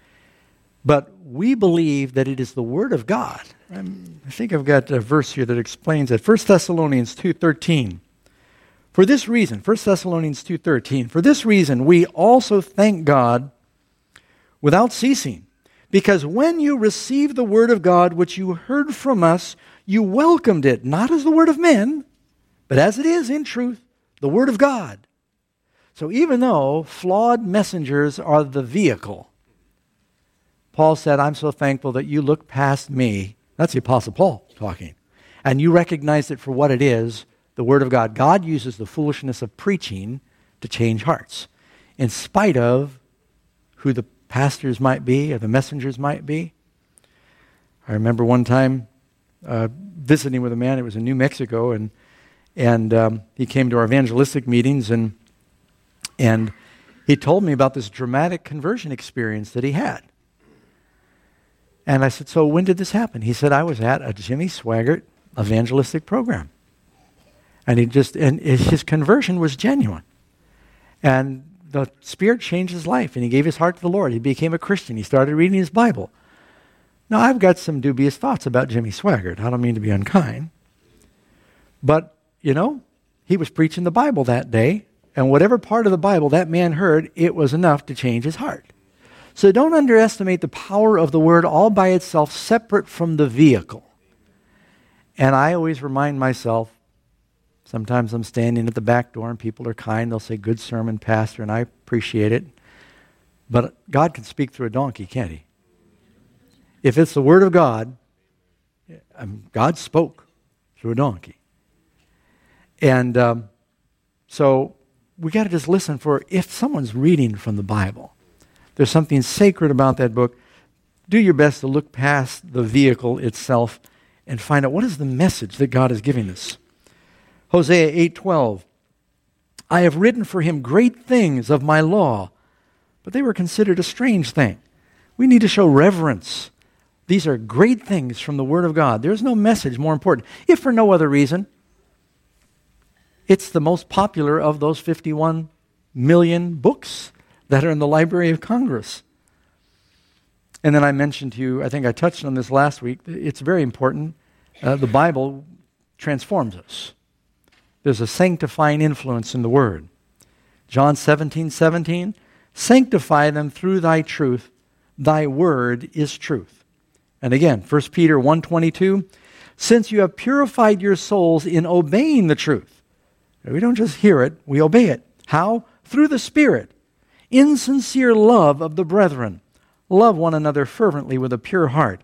But we believe that it is the Word of God. I'm, I think I've got a verse here that explains it. First Thessalonians two thirteen. For this reason, First Thessalonians two thirteen, for this reason we also thank God without ceasing, because when you received the Word of God which you heard from us, you welcomed it, not as the word of men, but as it is in truth, the Word of God. So even though flawed messengers are the vehicle, Paul said, I'm so thankful that you look past me. That's the Apostle Paul talking. And you recognize it for what it is, the Word of God. God uses the foolishness of preaching to change hearts, in spite of who the pastors might be or the messengers might be. I remember one time uh, visiting with a man. It was in New Mexico, and and um, he came to our evangelistic meetings, and and he told me about this dramatic conversion experience that he had. And I said, so when did this happen? He said, I was at a Jimmy Swaggart evangelistic program. And he just, and his conversion was genuine. And the Spirit changed his life, and he gave his heart to the Lord. He became a Christian. He started reading his Bible. Now, I've got some dubious thoughts about Jimmy Swaggart. I don't mean to be unkind. But, you know, he was preaching the Bible that day, and whatever part of the Bible that man heard, it was enough to change his heart. So don't underestimate the power of the Word all by itself, separate from the vehicle. And I always remind myself, sometimes I'm standing at the back door and people are kind. They'll say, good sermon, Pastor, and I appreciate it. But God can speak through a donkey, can't He? If it's the Word of God, um, God spoke through a donkey. And um, so we got to just listen for if someone's reading from the Bible. There's something sacred about that book. Do your best to look past the vehicle itself and find out what is the message that God is giving us. Hosea eight twelve, I have written for him great things of my law, but they were considered a strange thing. We need to show reverence. These are great things from the Word of God. There's no message more important. If for no other reason, it's the most popular of those fifty-one million books that are in the Library of Congress. And then I mentioned to you, I think I touched on this last week, it's very important. Uh, the Bible transforms us. There's a sanctifying influence in the Word. John seventeen seventeen, sanctify them through thy truth. Thy word is truth. And again, First Peter one twenty-two, since you have purified your souls in obeying the truth. We don't just hear it, we obey it. How? Through the Spirit. In sincere love of the brethren. Love one another fervently with a pure heart.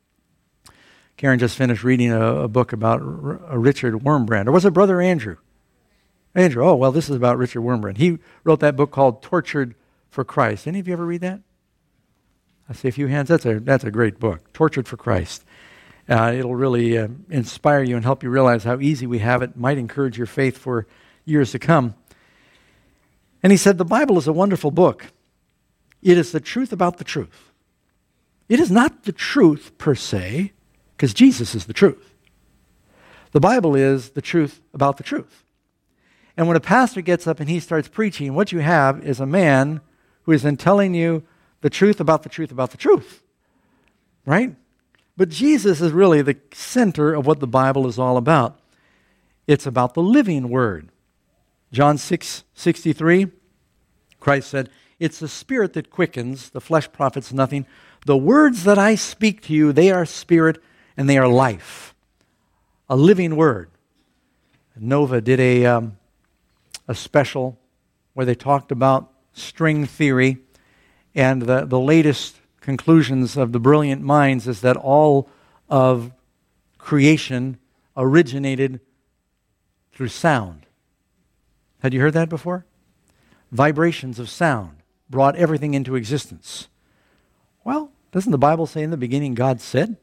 Karen just finished reading a, a book about R- R- Richard Wurmbrand. Or was it Brother Andrew? Andrew, oh, well, this is about Richard Wurmbrand. He wrote that book called Tortured for Christ. Any of you ever read that? I see a few hands. That's a, that's a great book, Tortured for Christ. Uh, it'll really uh, inspire you and help you realize how easy we have it. Might encourage your faith for years to come. And he said, the Bible is a wonderful book. It is the truth about the truth. It is not the truth per se, because Jesus is the truth. The Bible is the truth about the truth. And when a pastor gets up and he starts preaching, what you have is a man who is then telling you the truth about the truth about the truth. Right? But Jesus is really the center of what the Bible is all about. It's about the living Word. John six sixty-three, Christ said, it's the Spirit that quickens, the flesh profits nothing. The words that I speak to you, they are spirit and they are life. A living Word. Nova did a, um, a special where they talked about string theory, and the, the latest conclusions of the brilliant minds is that all of creation originated through sound. Had you heard that before? Vibrations of sound brought everything into existence. Well, doesn't the Bible say in the beginning God said?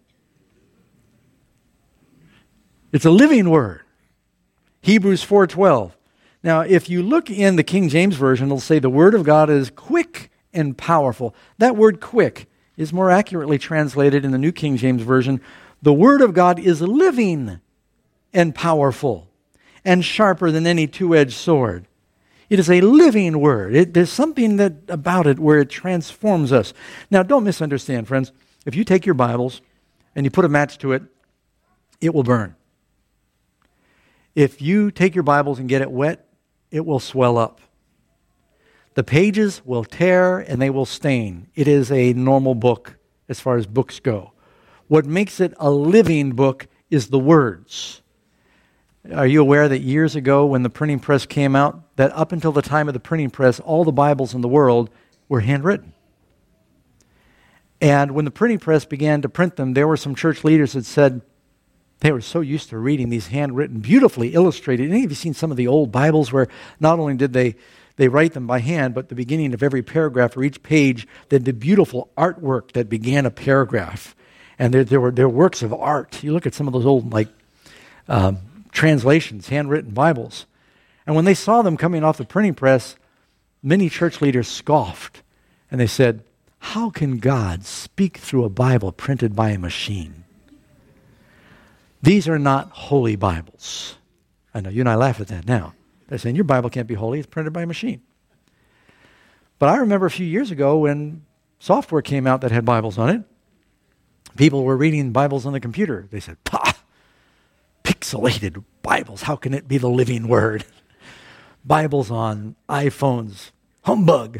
It's a living word. Hebrews four twelve. Now, if you look in the King James Version, it'll say the Word of God is quick and powerful. That word quick is more accurately translated in the New King James Version. The Word of God is living and powerful and sharper than any two-edged sword. It is a living word. It, there's something that about it where it transforms us. Now, don't misunderstand, friends. If you take your Bibles and you put a match to it, it will burn. If you take your Bibles and get it wet, it will swell up. The pages will tear and they will stain. It is a normal book as far as books go. What makes it a living book is the words. Are you aware that years ago when the printing press came out, that up until the time of the printing press, all the Bibles in the world were handwritten? And when the printing press began to print them, there were some church leaders that said, they were so used to reading these handwritten, beautifully illustrated. Any of you seen some of the old Bibles where not only did they, they write them by hand, but the beginning of every paragraph or each page, they did beautiful artwork that began a paragraph. And there, there were there were works of art. You look at some of those old like um, translations, handwritten Bibles. And when they saw them coming off the printing press, many church leaders scoffed. And they said, how can God speak through a Bible printed by a machine? These are not holy Bibles. I know you and I laugh at that now. They're saying your Bible can't be holy, it's printed by a machine. But I remember a few years ago when software came out that had Bibles on it, people were reading Bibles on the computer. They said, pah, pixelated Bibles, how can it be the living word? Bibles on iPhones, humbug.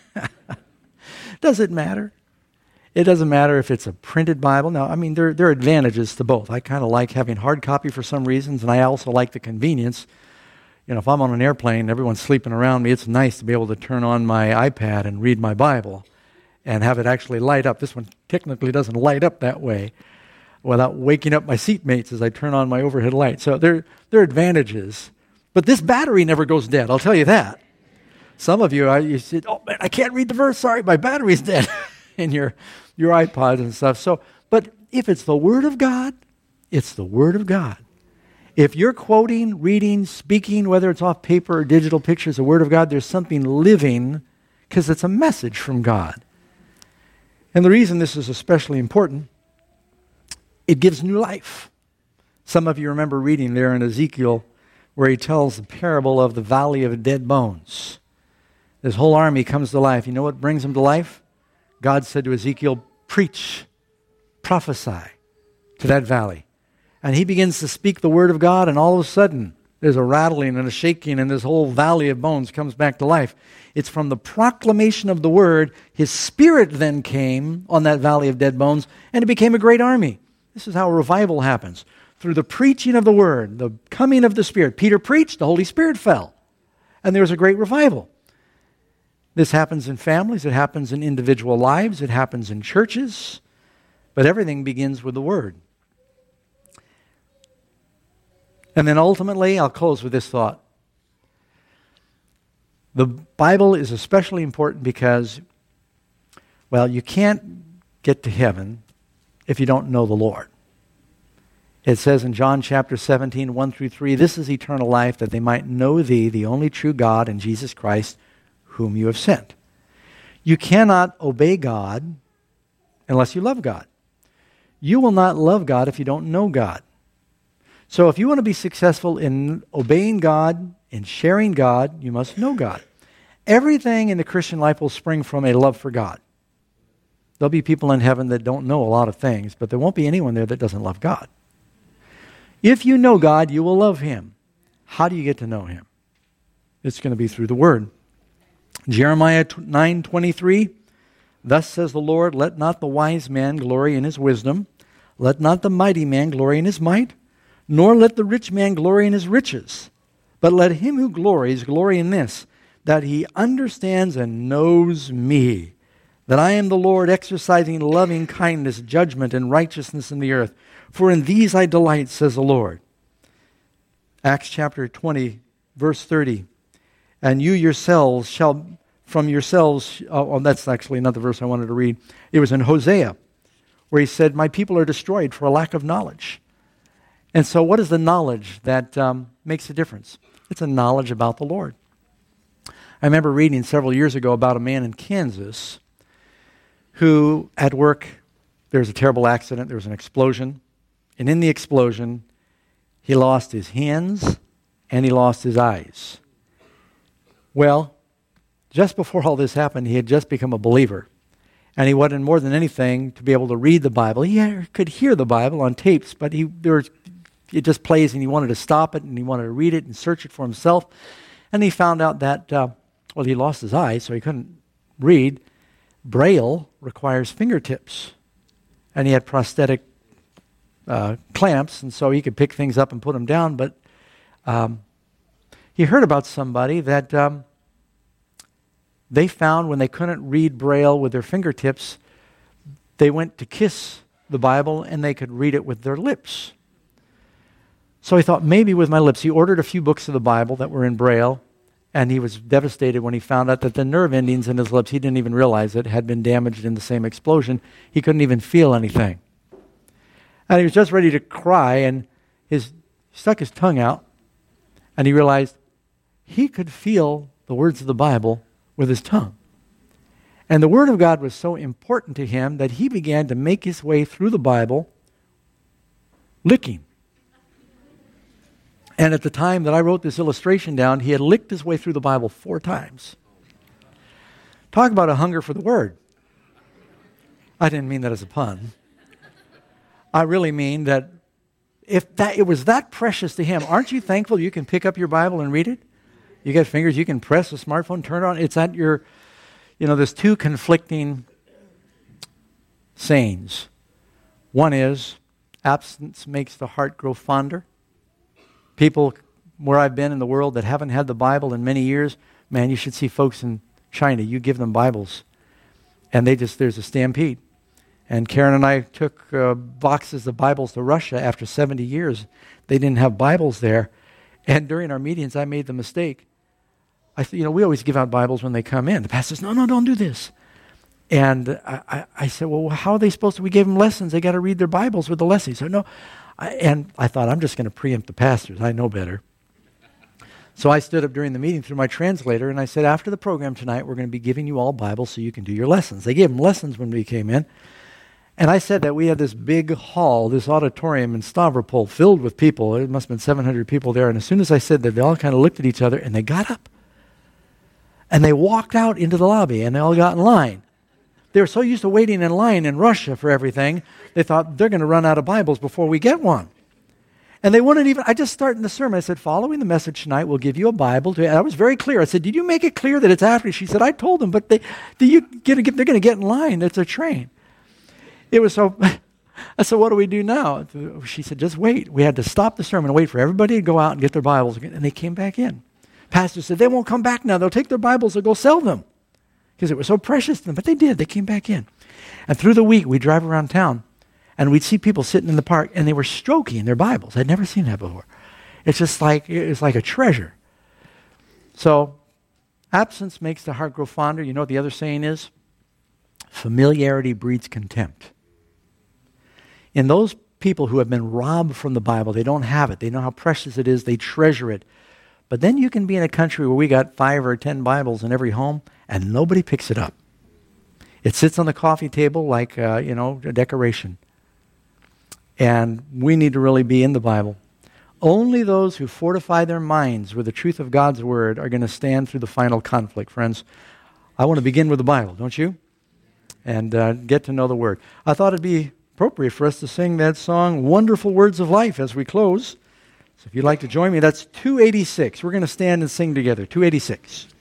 Does it matter? It doesn't matter if it's a printed Bible. Now, I mean, there, there are advantages to both. I kind of like having hard copy for some reasons, and I also like the convenience. You know, if I'm on an airplane, everyone's sleeping around me, it's nice to be able to turn on my iPad and read my Bible and have it actually light up. This one technically doesn't light up that way without waking up my seatmates as I turn on my overhead light. So there, there are advantages. But this battery never goes dead, I'll tell you that. Some of you, I, you said, oh man, I can't read the verse, sorry, my battery's dead. in your, your iPods and stuff. So, but if it's the Word of God, it's the Word of God. If you're quoting, reading, speaking, whether it's off paper or digital pictures, the Word of God, there's something living because it's a message from God. And the reason this is especially important, it gives new life. Some of you remember reading there in Ezekiel where he tells the parable of the valley of dead bones. This whole army comes to life. You know what brings them to life? God said to Ezekiel, preach, prophesy to that valley. And he begins to speak the word of God, and all of a sudden, there's a rattling and a shaking, and this whole valley of bones comes back to life. It's from the proclamation of the word, his spirit then came on that valley of dead bones, and it became a great army. This is how revival happens. Through the preaching of the word, the coming of the Spirit. Peter preached, the Holy Spirit fell, and there was a great revival. This happens in families, it happens in individual lives, it happens in churches, but everything begins with the Word. And then ultimately, I'll close with this thought. The Bible is especially important because, well, you can't get to heaven if you don't know the Lord. It says in John chapter seventeen, one through three, this is eternal life, that they might know thee, the only true God, and Jesus Christ, whom you have sent. You cannot obey God unless you love God. You will not love God if you don't know God. So if you want to be successful in obeying God and sharing God, you must know God. Everything in the Christian life will spring from a love for God. There'll be people in heaven that don't know a lot of things, but there won't be anyone there that doesn't love God. If you know God, you will love Him. How do you get to know Him? It's going to be through the Word. Jeremiah nine twenty-three, thus says the Lord, let not the wise man glory in his wisdom, let not the mighty man glory in his might, nor let the rich man glory in his riches, but let him who glories glory in this, that he understands and knows me, that I am the Lord exercising loving kindness, judgment, and righteousness in the earth. For in these I delight, says the Lord. Acts chapter twenty, verse thirty. And you yourselves shall, from yourselves, oh, oh, that's actually another verse I wanted to read. It was in Hosea, where he said, my people are destroyed for a lack of knowledge. And so what is the knowledge that um, makes a difference? It's a knowledge about the Lord. I remember reading several years ago about a man in Kansas who, at work, there was a terrible accident, there was an explosion, and in the explosion, he lost his hands and he lost his eyes. Well, just before all this happened, he had just become a believer. And he wanted more than anything to be able to read the Bible. He could hear the Bible on tapes, but he there was, it just plays, and he wanted to stop it, and he wanted to read it and search it for himself. And he found out that, uh, well, he lost his eyes, so he couldn't read. Braille requires fingertips. And he had prosthetic uh, clamps, and so he could pick things up and put them down. But um, he heard about somebody that um, they found when they couldn't read Braille with their fingertips, they went to kiss the Bible and they could read it with their lips. So he thought, maybe with my lips. He ordered a few books of the Bible that were in Braille, and he was devastated when he found out that the nerve endings in his lips, he didn't even realize it, had been damaged in the same explosion. He couldn't even feel anything. And he was just ready to cry, and his he stuck his tongue out, and he realized he could feel the words of the Bible with his tongue. And the Word of God was so important to him that he began to make his way through the Bible licking. And at the time that I wrote this illustration down, he had licked his way through the Bible four times. Talk about a hunger for the Word. I didn't mean that as a pun. I really mean that if that it was that precious to him, aren't you thankful you can pick up your Bible and read it? You got fingers, you can press a smartphone, turn it on. It's at your, you know, there's two conflicting sayings. One is, absence makes the heart grow fonder. People where I've been in the world that haven't had the Bible in many years, man, you should see folks in China. You give them Bibles, and they just, there's a stampede. And Karen and I took uh, boxes of Bibles to Russia after seventy years. They didn't have Bibles there. And during our meetings, I made the mistake. I said, you know, we always give out Bibles when they come in. The pastor says, no, no, don't do this. And I, I, I said, well, how are they supposed to? We gave them lessons. They got to read their Bibles with the lessons. So no. I, and I thought, I'm just going to preempt the pastors. I know better. So I stood up during the meeting through my translator, and I said, after the program tonight, we're going to be giving you all Bibles so you can do your lessons. They gave them lessons when we came in. And I said that we had this big hall, this auditorium in Stavropol filled with people. It must have been seven hundred people there. And as soon as I said that, they all kind of looked at each other, and they got up. And they walked out into the lobby, and they all got in line. They were so used to waiting in line in Russia for everything, they thought they're going to run out of Bibles before we get one. And they wouldn't even, I just started the sermon. I said, following the message tonight, we'll give you a Bible. To, and I was very clear. I said, did you make it clear that it's after? She said, I told them, but they, do you get, they're going to get in line. It's a train. It was so, I said, what do we do now? She said, just wait. We had to stop the sermon and wait for everybody to go out and get their Bibles again. And they came back in. Pastor said, they won't come back now. They'll take their Bibles and go sell them. Because it was so precious to them. But they did. They came back in. And through the week, we'd drive around town, and we'd see people sitting in the park, and they were stroking their Bibles. I'd never seen that before. It's just like, it's like a treasure. So, absence makes the heart grow fonder. You know what the other saying is? Familiarity breeds contempt. In those people who have been robbed from the Bible, they don't have it. They know how precious it is. They treasure it. But then you can be in a country where we got five or ten Bibles in every home, and nobody picks it up. It sits on the coffee table like, uh, you know, a decoration. And we need to really be in the Bible. Only those who fortify their minds with the truth of God's Word are going to stand through the final conflict. Friends, I want to begin with the Bible, don't you? And uh, get to know the Word. I thought it'd be appropriate for us to sing that song, Wonderful Words of Life, as we close. So if you'd like to join me, that's two eighty-six. We're going to stand and sing together, two eighty-six.